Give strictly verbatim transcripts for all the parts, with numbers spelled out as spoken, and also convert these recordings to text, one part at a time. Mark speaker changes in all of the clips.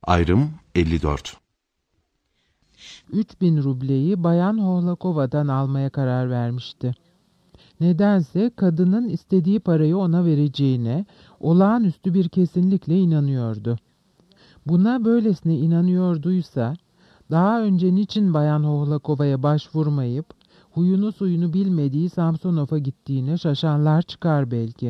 Speaker 1: Ayrım elli dört.
Speaker 2: Üç bin rubleyi Bayan Hohlakova'dan almaya karar vermişti. Nedense kadının istediği parayı ona vereceğine olağanüstü bir kesinlikle inanıyordu. Buna böylesine inanıyorduysa daha önce niçin Bayan Hohlakova'ya başvurmayıp huyunu suyunu bilmediği Samsonov'a gittiğine şaşanlar çıkar belki.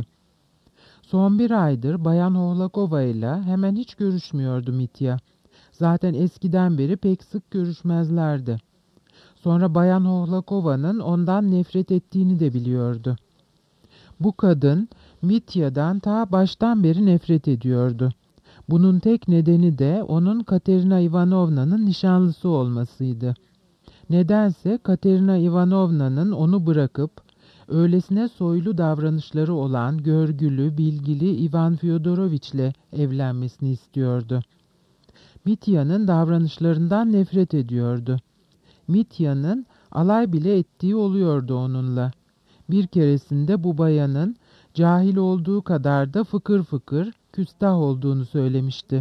Speaker 2: Son bir aydır Bayan Hohlakova ile hemen hiç görüşmüyordu Mitya. Zaten eskiden beri pek sık görüşmezlerdi. Sonra Bayan Hohlakova'nın ondan nefret ettiğini de biliyordu. Bu kadın Mitya'dan ta baştan beri nefret ediyordu. Bunun tek nedeni de onun Katerina Ivanovna'nın nişanlısı olmasıydı. Nedense Katerina Ivanovna'nın onu bırakıp öylesine soylu davranışları olan görgülü, bilgili Ivan Fyodoroviç'le evlenmesini istiyordu. Mitya'nın davranışlarından nefret ediyordu. Mitya'nın alay bile ettiği oluyordu onunla. Bir keresinde bu bayanın cahil olduğu kadar da fıkır fıkır, küstah olduğunu söylemişti.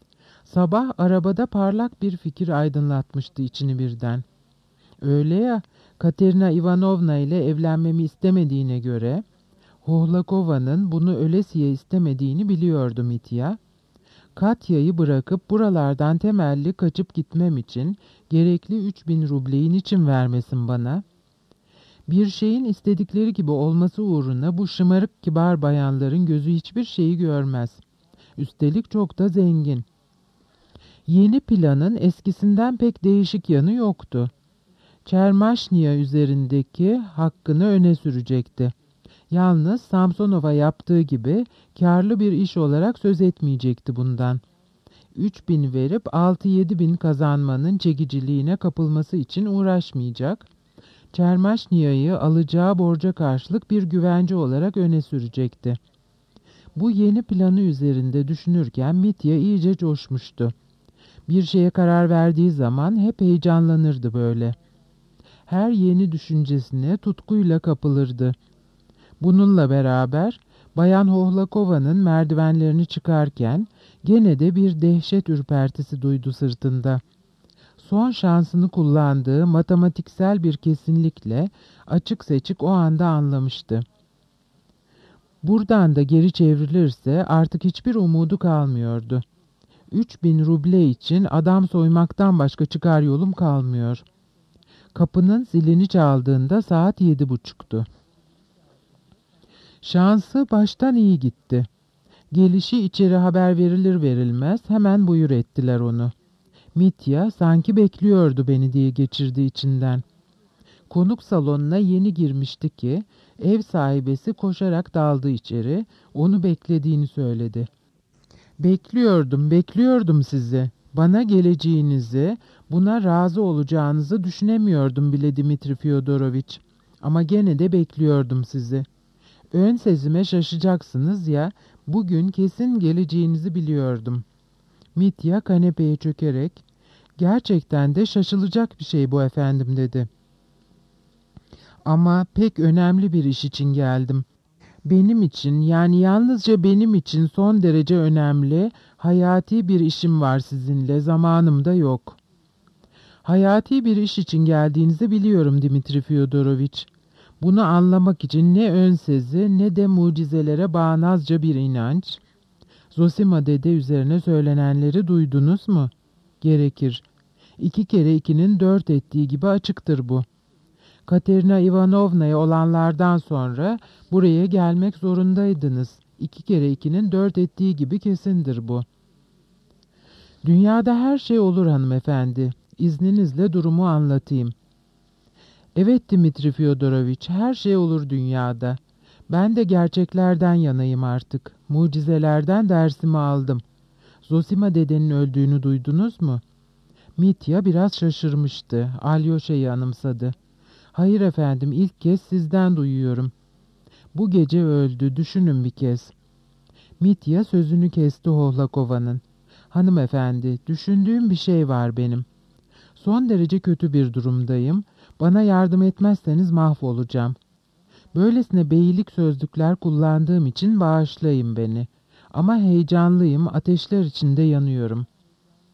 Speaker 2: Sabah arabada parlak bir fikir aydınlatmıştı içini birden. Öyle ya, Katerina Ivanovna ile evlenmemi istemediğine göre, Hohlakova'nın bunu ölesiye istemediğini biliyordu Mitya. Katya'yı bırakıp buralardan temelli kaçıp gitmem için gerekli üç bin rubleyi niçin vermesin bana? Bir şeyin istedikleri gibi olması uğruna bu şımarık kibar bayanların gözü hiçbir şeyi görmez. Üstelik çok da zengin. Yeni planın eskisinden pek değişik yanı yoktu. Çermaşniya üzerindeki hakkını öne sürecekti. Yalnız Samsonov'a yaptığı gibi kârlı bir iş olarak söz etmeyecekti bundan. Üç bin verip altı yedi bin kazanmanın çekiciliğine kapılması için uğraşmayacak, Çermaşniya'yı alacağı borca karşılık bir güvence olarak öne sürecekti. Bu yeni planı üzerinde düşünürken Mitya iyice coşmuştu. Bir şeye karar verdiği zaman hep heyecanlanırdı böyle. Her yeni düşüncesine tutkuyla kapılırdı. Bununla beraber Bayan Hohlakova'nın merdivenlerini çıkarken gene de bir dehşet ürpertisi duydu sırtında. Son şansını kullandığı matematiksel bir kesinlikle açık seçik o anda anlamıştı. Buradan da geri çevrilirse artık hiçbir umudu kalmıyordu. Üç bin ruble için adam soymaktan başka çıkar yolum kalmıyor. Kapının zilini çaldığında saat yedi buçuktu. Şansı baştan iyi gitti. Gelişi içeri haber verilir verilmez hemen buyur ettiler onu. Mitya sanki bekliyordu beni diye geçirdi içinden. Konuk salonuna yeni girmişti ki ev sahibesi koşarak daldı içeri, onu beklediğini söyledi. Bekliyordum, bekliyordum sizi. Bana geleceğinizi, buna razı olacağınızı düşünemiyordum bile Dimitri Fyodoroviç. Ama gene de bekliyordum sizi. Ön sezime şaşacaksınız ya, bugün kesin geleceğinizi biliyordum. Mitya kanepeye çökerek, gerçekten de şaşılacak bir şey bu efendim dedi. Ama pek önemli bir iş için geldim. Benim için, yani yalnızca benim için son derece önemli, hayati bir işim var sizinle, zamanım da yok. Hayati bir iş için geldiğinizi biliyorum Dimitri Fyodoroviç. Bunu anlamak için ne ön sezi ne de mucizelere bağnazca bir inanç. Zosima dede üzerine söylenenleri duydunuz mu? Gerekir. İki kere ikinin dört ettiği gibi açıktır bu. Katerina Ivanovna'ya olanlardan sonra buraya gelmek zorundaydınız. İki kere ikinin dört ettiği gibi kesindir bu. Dünyada her şey olur hanımefendi. İzninizle durumu anlatayım. Evet Dimitri Fyodoroviç, her şey olur dünyada. Ben de gerçeklerden yanayım artık. Mucizelerden dersimi aldım. Zosima dedenin öldüğünü duydunuz mu? Mitya biraz şaşırmıştı. Alyosha'yı anımsadı. Hayır efendim, ilk kez sizden duyuyorum. Bu gece öldü, düşünün bir kez. Mitya sözünü kesti Hohlakova'nın. Hanımefendi, düşündüğüm bir şey var benim. Son derece kötü bir durumdayım. Bana yardım etmezseniz mahvolacağım. Böylesine beylik sözlükler kullandığım için bağışlayın beni. Ama heyecanlıyım, ateşler içinde yanıyorum.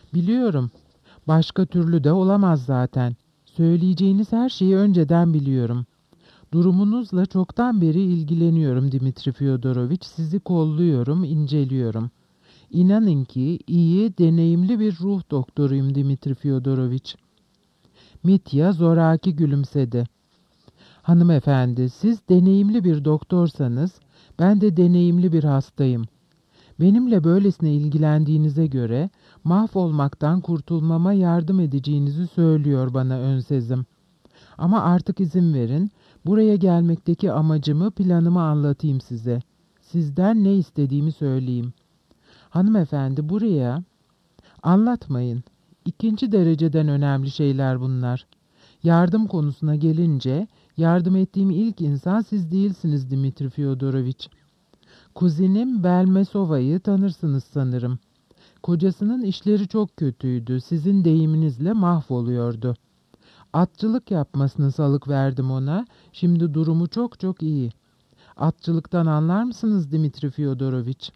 Speaker 2: Biliyorum. Başka türlü de olamaz zaten. Söyleyeceğiniz her şeyi önceden biliyorum. Durumunuzla çoktan beri ilgileniyorum Dimitri Fyodoroviç. Sizi kolluyorum, inceliyorum. İnanın ki iyi, deneyimli bir ruh doktoruyum Dimitri Fyodoroviç. Mitya zoraki gülümsedi. Hanımefendi, siz deneyimli bir doktorsanız, ben de deneyimli bir hastayım. Benimle böylesine ilgilendiğinize göre, mahvolmaktan kurtulmama yardım edeceğinizi söylüyor bana önsezim. Ama artık izin verin, buraya gelmekteki amacımı, planımı anlatayım size. Sizden ne istediğimi söyleyeyim. Hanımefendi, buraya anlatmayın. İkinci dereceden önemli şeyler bunlar. Yardım konusuna gelince, yardım ettiğim ilk insan siz değilsiniz Dimitri Fyodoroviç. Kuzinim Belmesova'yı tanırsınız sanırım. Kocasının işleri çok kötüydü, sizin deyiminizle mahvoluyordu. Atçılık yapmasını salık verdim ona, şimdi durumu çok çok iyi. Atçılıktan anlar mısınız Dimitri Fyodoroviç?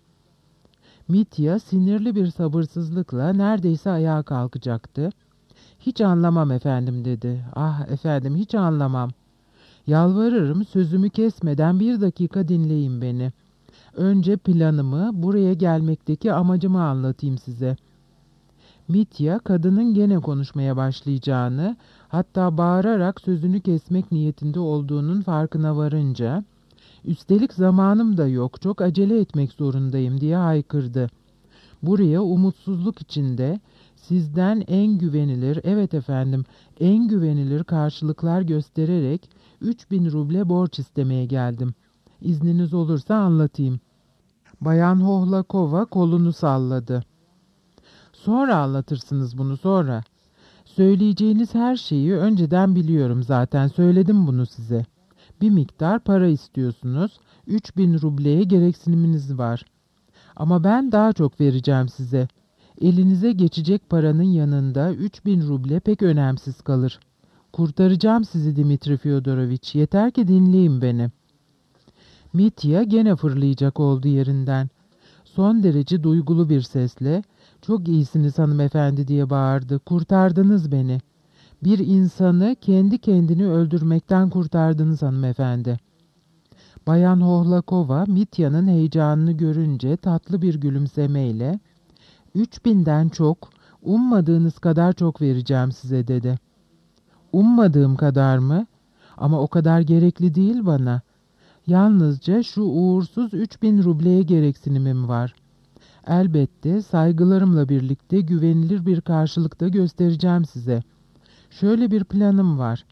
Speaker 2: Mitya sinirli bir sabırsızlıkla neredeyse ayağa kalkacaktı. Hiç anlamam efendim dedi. Ah efendim hiç anlamam. Yalvarırım sözümü kesmeden bir dakika dinleyin beni. Önce planımı, buraya gelmekteki amacımı anlatayım size. Mitya kadının gene konuşmaya başlayacağını, hatta bağırarak sözünü kesmek niyetinde olduğunun farkına varınca, üstelik zamanım da yok, çok acele etmek zorundayım diye haykırdı. Buraya umutsuzluk içinde sizden en güvenilir, evet efendim, en güvenilir karşılıklar göstererek üç bin ruble borç istemeye geldim. İzniniz olursa anlatayım. Bayan Hohlakova kolunu salladı. Sonra anlatırsınız bunu sonra. Söyleyeceğiniz her şeyi önceden biliyorum zaten, söyledim bunu size. Bir miktar para istiyorsunuz, üç bin rubleye gereksiniminiz var. Ama ben daha çok vereceğim size. Elinize geçecek paranın yanında üç bin ruble pek önemsiz kalır. Kurtaracağım sizi Dimitri Fyodoroviç, yeter ki dinleyin beni. Mitya gene fırlayacak oldu yerinden. Son derece duygulu bir sesle, "Çok iyisiniz hanımefendi" diye bağırdı. "Kurtardınız beni. Bir insanı kendi kendini öldürmekten kurtardınız hanımefendi." Bayan Hohlakova, Mitya'nın heyecanını görünce tatlı bir gülümsemeyle, "Üç binden çok, ummadığınız kadar çok vereceğim size" dedi. "Ummadığım kadar mı? Ama o kadar gerekli değil bana. Yalnızca şu uğursuz üç bin rubleye gereksinimim var. Elbette saygılarımla birlikte güvenilir bir karşılıkta göstereceğim size. Şöyle bir planım var."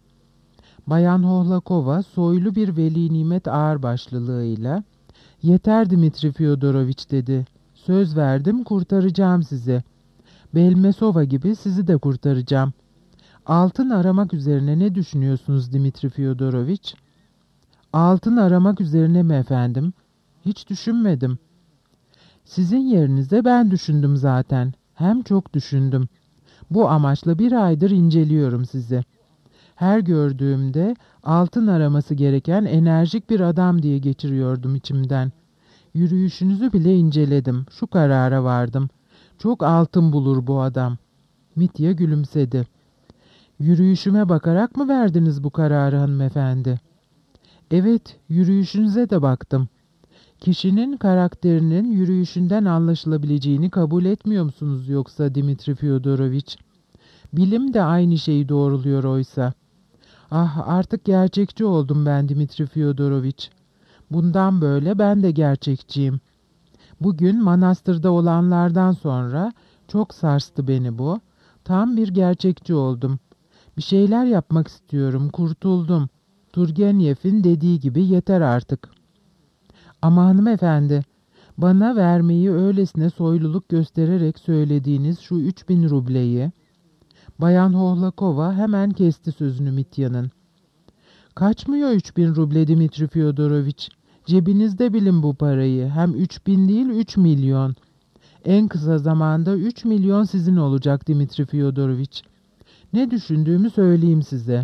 Speaker 2: Bayan Hohlakova soylu bir veli nimet ağırbaşlılığıyla, "Yeter Dimitri Fyodoroviç" dedi. "Söz verdim, kurtaracağım sizi. Belmesova gibi sizi de kurtaracağım. Altın aramak üzerine ne düşünüyorsunuz Dimitri Fyodoroviç?" "Altın aramak üzerine mi efendim? Hiç düşünmedim." "Sizin yerinize ben düşündüm zaten. Hem çok düşündüm. Bu amaçla bir aydır inceliyorum sizi. Her gördüğümde altın araması gereken enerjik bir adam diye geçiriyordum içimden. Yürüyüşünüzü bile inceledim. Şu karara vardım. Çok altın bulur bu adam." Mitya gülümsedi. "Yürüyüşüme bakarak mı verdiniz bu kararı hanımefendi?" "Evet, yürüyüşünüze de baktım." "Kişinin karakterinin yürüyüşünden anlaşılabileceğini kabul etmiyor musunuz yoksa Dimitri Fyodoroviç? Bilim de aynı şeyi doğruluyor oysa." "Ah, artık gerçekçi oldum ben Dimitri Fyodoroviç. Bundan böyle ben de gerçekçiyim. Bugün manastırda olanlardan sonra çok sarstı beni bu. Tam bir gerçekçi oldum. Bir şeyler yapmak istiyorum, kurtuldum. Turgenev'in dediği gibi yeter artık." "Ama hanımefendi, bana vermeyi öylesine soyluluk göstererek söylediğiniz şu üç bin rubleyi..." Bayan Hohlakova hemen kesti sözünü Mitya'nın. "Kaçmıyor üç bin ruble Dimitri Fyodoroviç. Cebinizde bilin bu parayı. Hem üç bin değil üç milyon. En kısa zamanda üç milyon sizin olacak Dimitri Fyodoroviç. Ne düşündüğümü söyleyeyim size.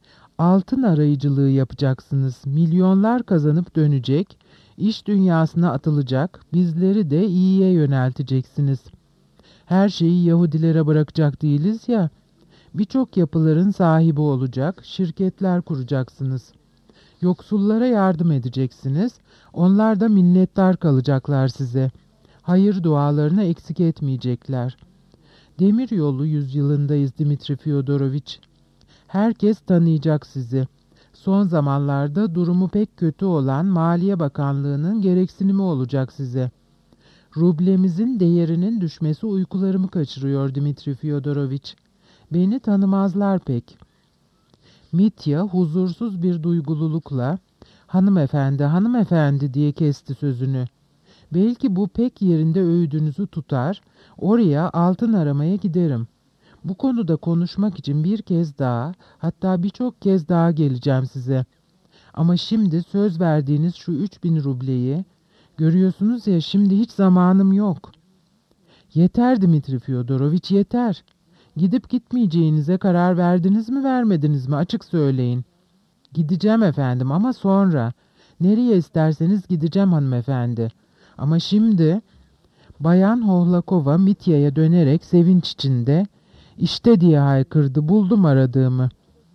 Speaker 2: Altın arayıcılığı yapacaksınız. Milyonlar kazanıp dönecek, iş dünyasına atılacak, bizleri de iyiye yönelteceksiniz. Her şeyi Yahudilere bırakacak değiliz ya. Birçok yapıların sahibi olacak, şirketler kuracaksınız. Yoksullara yardım edeceksiniz. Onlar da minnettar kalacaklar size. Hayır dualarını eksik etmeyecekler. Demiryolu yüzyılındayız Dimitri Fyodoroviç. Herkes tanıyacak sizi. Son zamanlarda durumu pek kötü olan Maliye Bakanlığı'nın gereksinimi olacak size. Rublemizin değerinin düşmesi uykularımı kaçırıyor Dimitri Fyodoroviç. Beni tanımazlar pek. Mitya huzursuz bir duygululukla "Hanımefendi, hanımefendi" diye kesti sözünü. Belki bu pek yerinde öğüdünüzü tutar, oraya altın aramaya giderim. Bu konuda konuşmak için bir kez daha, hatta birçok kez daha geleceğim size. Ama şimdi söz verdiğiniz şu üç bin rubleyi, görüyorsunuz ya, şimdi hiç zamanım yok. Yeter Dimitri Fyodoroviç, yeter. Gidip gitmeyeceğinize karar verdiniz mi, vermediniz mi? Açık söyleyin. Gideceğim efendim, ama sonra. Nereye isterseniz gideceğim hanımefendi. Ama şimdi... Bayan Hohlakova Mitya'ya dönerek sevinç içinde "İşte" diye haykırdı, "buldum aradığımı."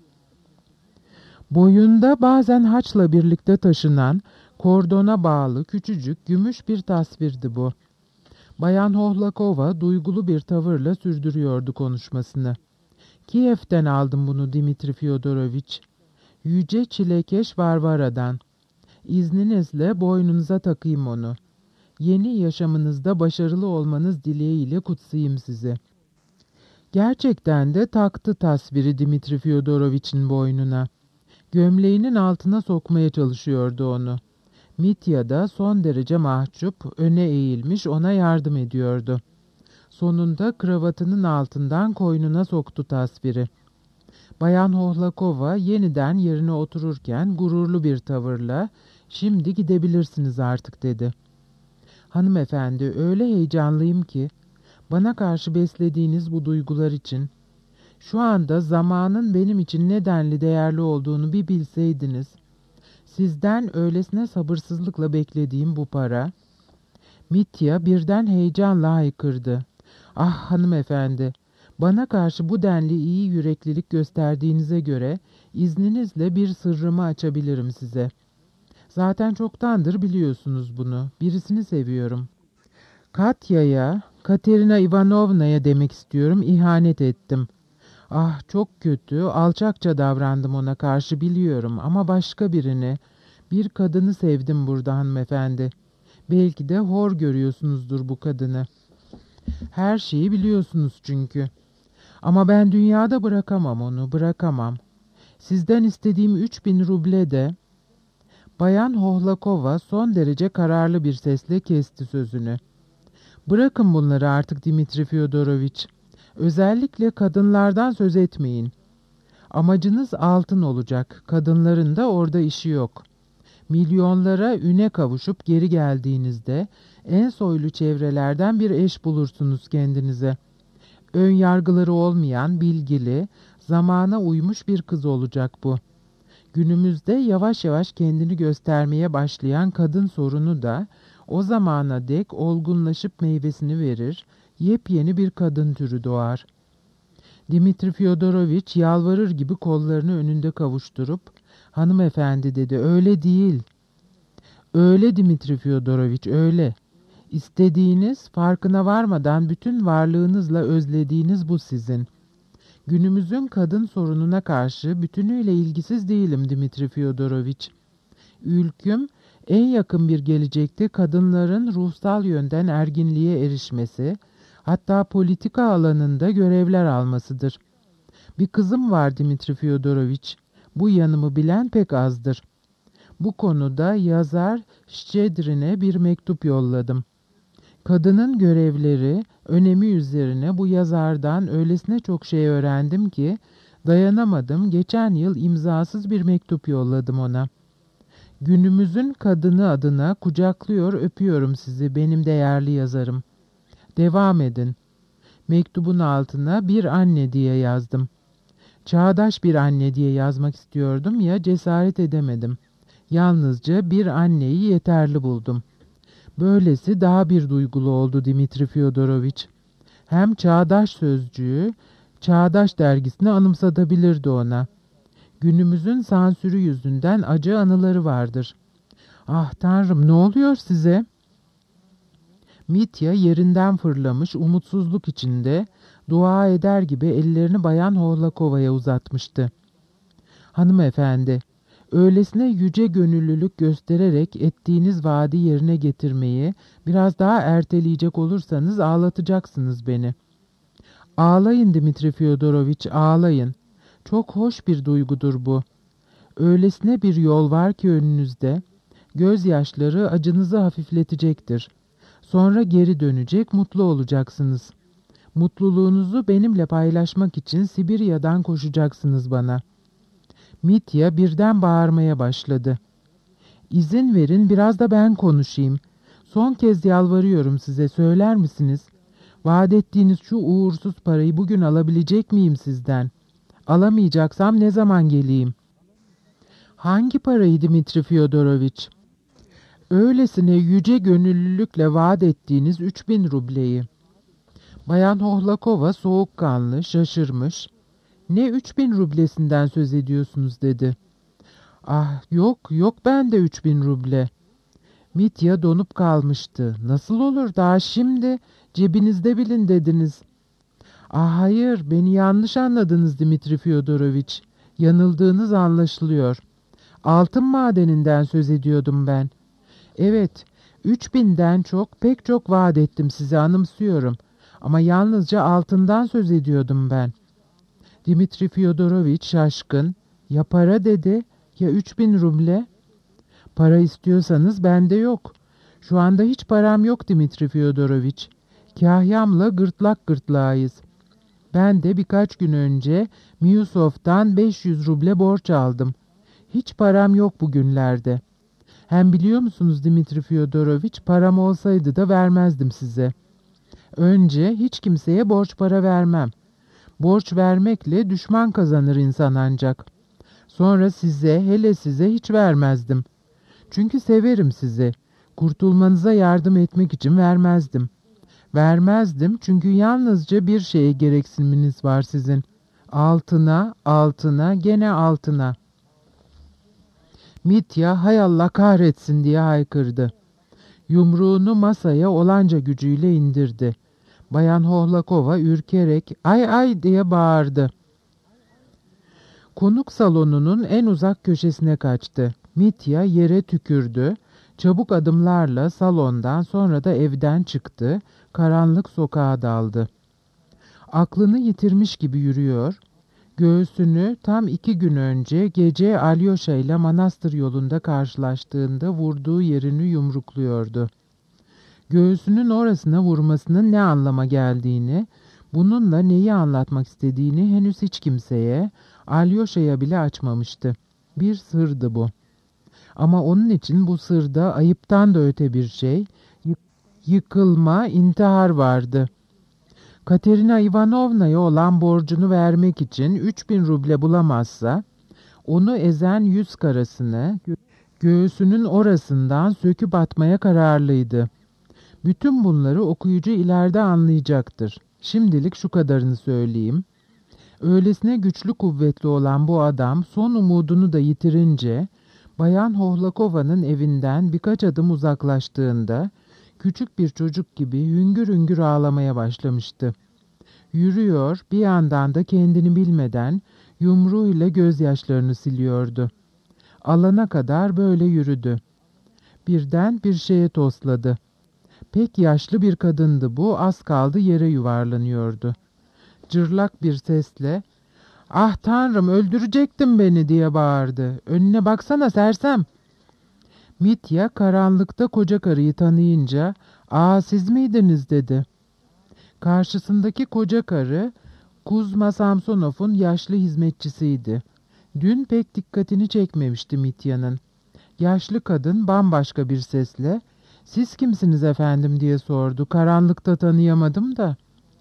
Speaker 2: Boyunda bazen haçla birlikte taşınan, kordona bağlı küçücük gümüş bir tasvirdi bu. Bayan Hohlakova duygulu bir tavırla sürdürüyordu konuşmasını. "Kiev'ten aldım bunu Dimitri Fyodoroviç. Yüce Çilekeş Varvara'dan. İzninizle boynunuza takayım onu. Yeni yaşamınızda başarılı olmanız dileğiyle kutsayayım sizi." Gerçekten de taktı tasviri Dimitri Fyodoroviç'in boynuna. Gömleğinin altına sokmaya çalışıyordu onu. Mitya da son derece mahcup, öne eğilmiş ona yardım ediyordu. Sonunda kravatının altından koynuna soktu tasviri. Bayan Hohlakova yeniden yerine otururken gururlu bir tavırla "Şimdi gidebilirsiniz artık" dedi. "Hanımefendi, öyle heyecanlıyım ki, bana karşı beslediğiniz bu duygular için, şu anda zamanın benim için ne denli değerli olduğunu bir bilseydiniz, sizden öylesine sabırsızlıkla beklediğim bu para..." Mitya birden heyecanla haykırdı. "Ah hanımefendi, bana karşı bu denli iyi yüreklilik gösterdiğinize göre izninizle bir sırrımı açabilirim size. Zaten çoktandır biliyorsunuz bunu. Birisini seviyorum. Katya'ya, Katerina Ivanovna'ya demek istiyorum, ihanet ettim. Ah, çok kötü, alçakça davrandım ona karşı, biliyorum, ama başka birini, bir kadını sevdim burada hanımefendi. Belki de hor görüyorsunuzdur bu kadını. Her şeyi biliyorsunuz çünkü. Ama ben dünyada bırakamam onu, bırakamam. Sizden istediğim üç bin ruble de..." Bayan Hohlakova son derece kararlı bir sesle kesti sözünü. "Bırakın bunları artık Dimitri Fyodoroviç. Özellikle kadınlardan söz etmeyin. Amacınız altın olacak. Kadınların da orada işi yok. Milyonlara üne kavuşup geri geldiğinizde en soylu çevrelerden bir eş bulursunuz kendinize. Ön yargıları olmayan, bilgili, zamana uymuş bir kız olacak bu. Günümüzde yavaş yavaş kendini göstermeye başlayan kadın sorunu da o zamana dek olgunlaşıp meyvesini verir, yepyeni bir kadın türü doğar." Dimitri Fyodoroviç yalvarır gibi kollarını önünde kavuşturup "Hanımefendi" dedi, "öyle değil." "Öyle Dimitri Fyodoroviç, öyle. İstediğiniz, farkına varmadan bütün varlığınızla özlediğiniz bu sizin. Günümüzün kadın sorununa karşı bütünüyle ilgisiz değilim Dimitri Fyodoroviç. Ülküm en yakın bir gelecekte kadınların ruhsal yönden erginliğe erişmesi, hatta politika alanında görevler almasıdır. Bir kızım var Dimitri Fyodoroviç. Bu yanımı bilen pek azdır. Bu konuda yazar Şçedrin'e bir mektup yolladım. Kadının görevleri, önemi üzerine bu yazardan öylesine çok şey öğrendim ki dayanamadım, geçen yıl imzasız bir mektup yolladım ona. Günümüzün kadını adına kucaklıyor, öpüyorum sizi benim değerli yazarım. Devam edin." Mektubun altına "bir anne" diye yazdım. Çağdaş bir anne diye yazmak istiyordum ya, cesaret edemedim. Yalnızca "bir anneyi" yeterli buldum. Böylesi daha bir duygulu oldu Dimitri Fyodoroviç. Hem Çağdaş Sözcüğü, Çağdaş dergisini anımsatabilirdi ona. Günümüzün sansürü yüzünden acı anıları vardır. Ah Tanrım, ne oluyor size? Mitya yerinden fırlamış, umutsuzluk içinde dua eder gibi ellerini Bayan Hohlakova'ya uzatmıştı. Hanımefendi, öylesine yüce gönüllülük göstererek ettiğiniz vaadi yerine getirmeyi biraz daha erteleyecek olursanız ağlatacaksınız beni. Ağlayın Dimitri Fyodoroviç, ağlayın. Çok hoş bir duygudur bu. Öylesine bir yol var ki önünüzde, gözyaşları acınızı hafifletecektir. Sonra geri dönecek, mutlu olacaksınız. Mutluluğunuzu benimle paylaşmak için Sibirya'dan koşacaksınız bana. Mitya birden bağırmaya başladı. İzin verin, biraz da ben konuşayım. Son kez yalvarıyorum size, söyler misiniz? Vaat ettiğiniz şu uğursuz parayı bugün alabilecek miyim sizden? Alamayacaksam ne zaman geleyim? Hangi parayı Dimitri Fyodoroviç? Öylesine yüce gönüllülükle vaat ettiğiniz üç bin rubleyi. Bayan Hohlakova soğukkanlı, şaşırmış. Ne üç bin rublesinden söz ediyorsunuz dedi. Ah yok, yok bende üç bin ruble. Mitya donup kalmıştı. Nasıl olur daha şimdi cebinizde bilin dediniz. Ah hayır, beni yanlış anladınız Dimitri Fyodoroviç. Yanıldığınız anlaşılıyor. Altın madeninden söz ediyordum ben. Evet, üç binden çok pek çok vaat ettim size, anımsıyorum. Ama yalnızca altından söz ediyordum ben. Dimitri Fyodoroviç şaşkın. Ya para dedi, ya üç bin ruble. Para istiyorsanız bende yok. Şu anda hiç param yok Dimitri Fyodoroviç. Kahyamla gırtlak gırtlağıyız. Ben de birkaç gün önce Miyusov'tan beş yüz ruble borç aldım. Hiç param yok bugünlerde. Hem biliyor musunuz Dimitri Fyodoroviç, param olsaydı da vermezdim size. Önce hiç kimseye borç para vermem. Borç vermekle düşman kazanır insan ancak. Sonra size, hele size hiç vermezdim. Çünkü severim sizi. Kurtulmanıza yardım etmek için vermezdim. Vermezdim çünkü yalnızca bir şeye gereksiniminiz var sizin. Altına, altına, gene altına. Mitya hay Allah kahretsin diye haykırdı. Yumruğunu masaya olanca gücüyle indirdi. Bayan Hohlakova ürkerek ay ay diye bağırdı. Konuk salonunun en uzak köşesine kaçtı. Mitya yere tükürdü. Çabuk adımlarla salondan sonra da evden çıktı. Karanlık sokağa daldı. Aklını yitirmiş gibi yürüyor. Göğsünü tam iki gün önce gece Alyosha ile manastır yolunda karşılaştığında vurduğu yerini yumrukluyordu. Göğsünün orasına vurmasının ne anlama geldiğini, bununla neyi anlatmak istediğini henüz hiç kimseye, Alyosha'ya bile açmamıştı. Bir sırdı bu. Ama onun için bu sırda ayıptan da öte bir şey, yıkılma, intihar vardı. Katerina Ivanovna'ya olan borcunu vermek için üç bin ruble bulamazsa, onu ezen yüz karasını göğsünün orasından söküp atmaya kararlıydı. Bütün bunları okuyucu ileride anlayacaktır. Şimdilik şu kadarını söyleyeyim. Öylesine güçlü kuvvetli olan bu adam son umudunu da yitirince, Bayan Hohlakova'nın evinden birkaç adım uzaklaştığında, küçük bir çocuk gibi hüngür hüngür ağlamaya başlamıştı. Yürüyor, bir yandan da kendini bilmeden yumruğuyla gözyaşlarını siliyordu. Alana kadar böyle yürüdü. Birden bir şeye tosladı. Pek yaşlı bir kadındı bu, az kaldı yere yuvarlanıyordu. Cırlak bir sesle, "Ah Tanrım, öldürecektin beni!" diye bağırdı. "Önüne baksana sersem!" Mitya karanlıkta koca karıyı tanıyınca, "Aa siz miydiniz?" dedi. Karşısındaki koca karı, Kuzma Samsonov'un yaşlı hizmetçisiydi. Dün pek dikkatini çekmemişti Mitya'nın. Yaşlı kadın bambaşka bir sesle, "Siz kimsiniz efendim?" diye sordu. "Karanlıkta tanıyamadım da."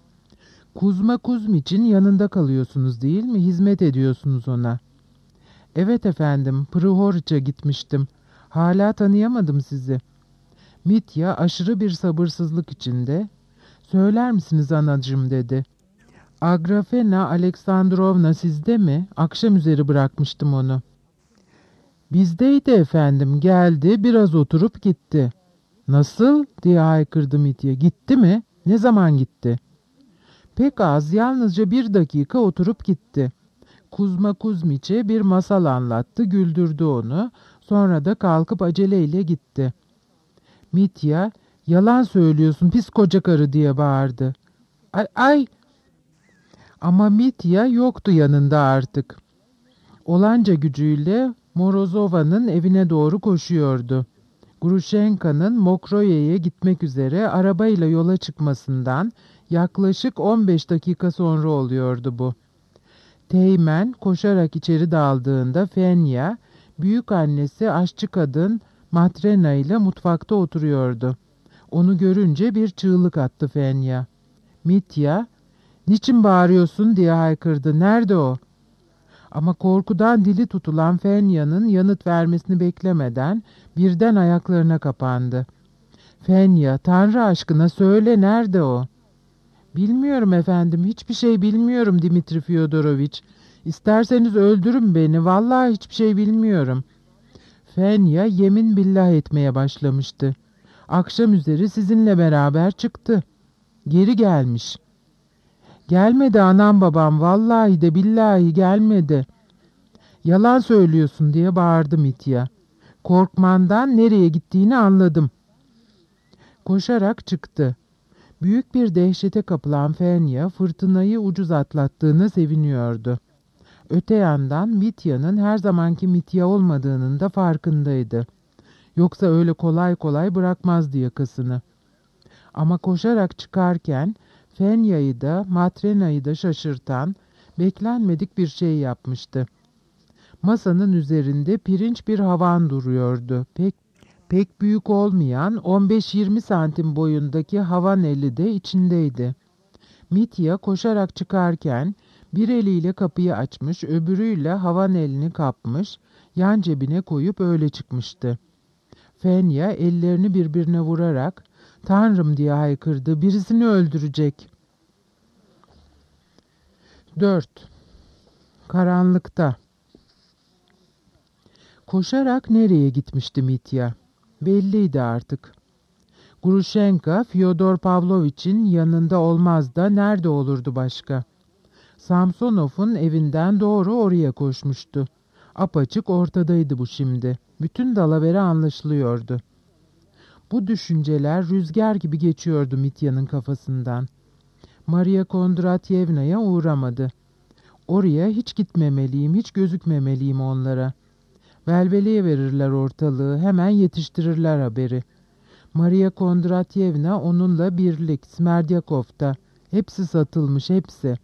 Speaker 2: "Kuzma Kuzmiç'in yanında kalıyorsunuz değil mi? Hizmet ediyorsunuz ona." "Evet efendim, Prihoriç'e gitmiştim. Hala tanıyamadım sizi." Mitya aşırı bir sabırsızlık içinde, Söyler misiniz anacığım dedi. Agrafena Aleksandrovna sizde mi? Akşam üzeri bırakmıştım onu. Bizdeydi efendim, geldi biraz oturup gitti. Nasıl diye haykırdı Mitya. Gitti mi? Ne zaman gitti? Pek az, yalnızca bir dakika oturup gitti. Kuzma Kuzmiç'e bir masal anlattı, güldürdü onu. Sonra da kalkıp aceleyle gitti. Mitya, yalan söylüyorsun pis koca karı diye bağırdı. Ay ay! Ama Mitya yoktu yanında artık. Olanca gücüyle Morozova'nın evine doğru koşuyordu. Grushenka'nın Mokroye'ye gitmek üzere arabayla yola çıkmasından yaklaşık on beş dakika sonra oluyordu bu. Teğmen koşarak içeri daldığında Fenya, büyük annesi aşçı kadın Matrena ile mutfakta oturuyordu. Onu görünce bir çığlık attı Fenya. Mitya, "Niçin bağırıyorsun?" diye haykırdı. "Nerede o?" Ama korkudan dili tutulan Fenya'nın yanıt vermesini beklemeden birden ayaklarına kapandı. "Fenya, Tanrı aşkına söyle, nerede o?" "Bilmiyorum efendim, hiçbir şey bilmiyorum Dimitri Fyodoroviç. İsterseniz öldürün beni, vallahi hiçbir şey bilmiyorum." Fenya yemin billah etmeye başlamıştı. "Akşam üzeri sizinle beraber çıktı. Geri gelmiş." "Gelmedi anam babam, vallahi de billahi gelmedi." "Yalan söylüyorsun," diye bağırdı Mitya. Korkmandan nereye gittiğini anladım. Koşarak çıktı. Büyük bir dehşete kapılan Fenya fırtınayı ucuz atlattığını seviniyordu. Öte yandan Mitya'nın her zamanki Mitya olmadığının da farkındaydı. Yoksa öyle kolay kolay bırakmazdı yakasını. Ama koşarak çıkarken Fenya'yı da Matrena'yı da şaşırtan, beklenmedik bir şey yapmıştı. Masanın üzerinde pirinç bir havan duruyordu. Pek pek büyük olmayan on beş yirmi santim boyundaki havan eli de içindeydi. Mitya koşarak çıkarken bir eliyle kapıyı açmış, öbürüyle havan elini kapmış, yan cebine koyup öyle çıkmıştı. Fenya ellerini birbirine vurarak "Tanrım!" diye haykırdı. "Birisini öldürecek." dört. Karanlıkta. Koşarak nereye gitmişti Mitya? Belliydi artık. Grushenka, Fyodor Pavlovich'in yanında olmaz da nerede olurdu başka? Samsonov'un evinden doğru oraya koşmuştu. Apaçık ortadaydı bu şimdi. Bütün dalavere anlaşılıyordu. Bu düşünceler rüzgar gibi geçiyordu Mitya'nın kafasından. Maria Kondratyevna'ya uğramadı. Oraya hiç gitmemeliyim, hiç gözükmemeliyim onlara. Velveleye verirler ortalığı, hemen yetiştirirler haberi. Maria Kondratyevna onunla birlik, Smerdyakov'da. Hepsi satılmış, hepsi.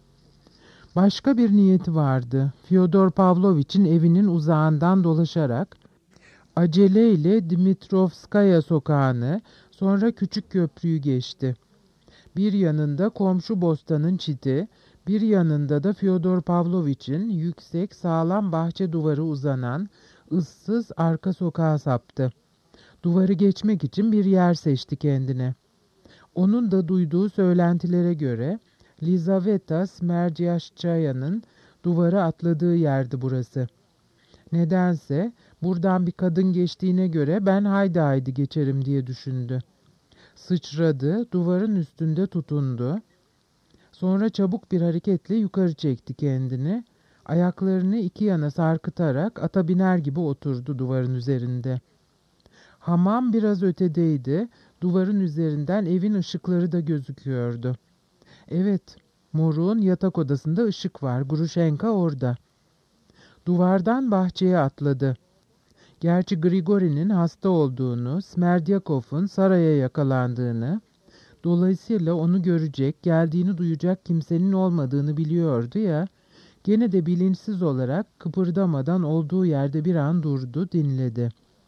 Speaker 2: Başka bir niyeti vardı. Fyodor Pavlovich'in evinin uzağından dolaşarak aceleyle Dimitrovskaya sokağını, sonra küçük köprüyü geçti. Bir yanında komşu bostanın çiti, bir yanında da Fyodor Pavlovich'in yüksek, sağlam bahçe duvarı uzanan, ıssız arka sokağa saptı. Duvarı geçmek için bir yer seçti kendine. Onun da duyduğu söylentilere göre Lizaveta Smerdyashchaya'nın duvarı atladığı yerdi burası. Nedense buradan bir kadın geçtiğine göre ben haydi haydi geçerim diye düşündü. Sıçradı, duvarın üstünde tutundu. Sonra çabuk bir hareketle yukarı çekti kendini. Ayaklarını iki yana sarkıtarak ata biner gibi oturdu duvarın üzerinde. Hamam biraz ötedeydi. Duvarın üzerinden evin ışıkları da gözüküyordu. Evet, moruğun yatak odasında ışık var. Grushenka orada. Duvardan bahçeye atladı. Gerçi Grigori'nin hasta olduğunu, Smerdyakov'un saraya yakalandığını, dolayısıyla onu görecek, geldiğini duyacak kimsenin olmadığını biliyordu ya, gene de bilinçsiz olarak kıpırdamadan olduğu yerde bir an durdu, dinledi.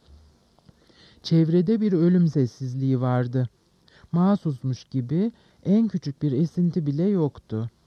Speaker 2: Çevrede bir ölüm sessizliği vardı. Mahsusmuş gibi en küçük bir esinti bile yoktu.